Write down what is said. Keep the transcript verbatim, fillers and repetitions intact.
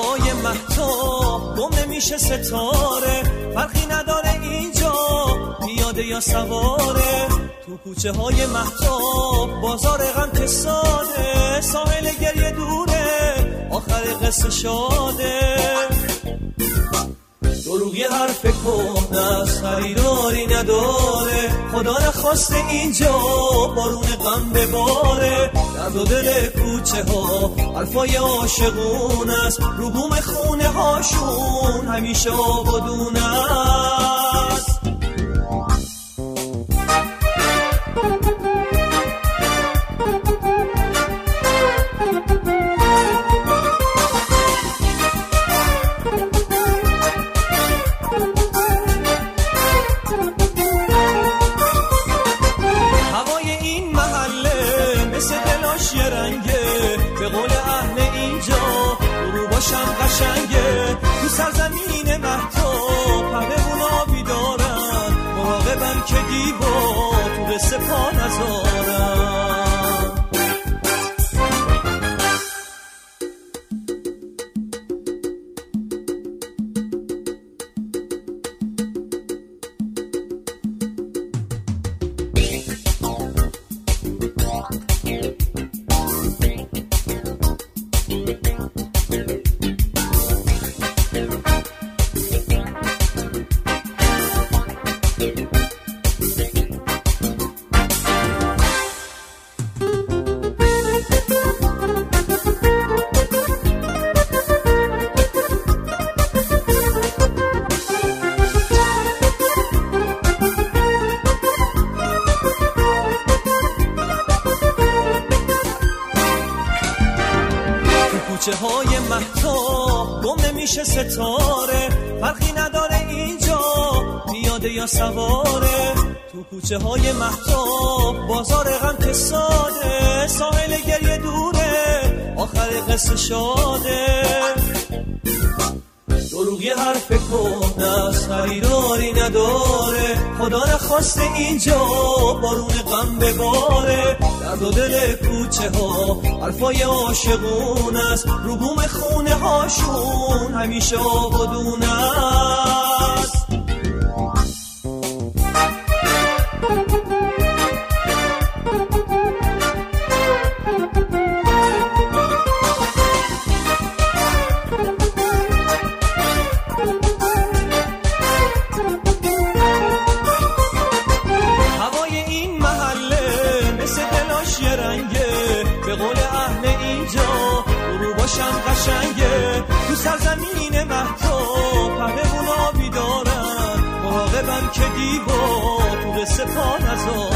های مهتاب گم نمیشه ستاره، فرقی نداره اینجا پیاده یا سواره. تو کوچه های مهتاب بازار غم که ساده، ساحل گریه دوره آخر قصه شاده. دروغی حرف کهنه است خریداری نداره، خدا نخواسته اینجا بارون غم بباره. درد و دل کوچه ها حرفای عاشقون است، رو بوم خونه هاشون همیشه آبادونه است. قشنگه تو سرزمین مهتاب همه اونا بیدارن، مراقبن که دیوا تو قصه پا نذارن. کوچه های مهتاب گم نمیشه ستاره، فرقی نداره اینجا پیاده یا سواره. تو کوچه های مهتاب بازار غم که ساده، ساحل گریه دوره آخر قصه شاده. دروغی حرف کهنه است خریداری نداره، خدا نخواسته اینجا بارون غم بباره. درد و دل کوچه ها حرفای عاشقون است، رو بوم خونه هاشون همیشه آبادونه است. قشنگه تو سرزمین مهتاب همه اونا بیدارن، مراقبن که دیوا تو قصه پا نذارن.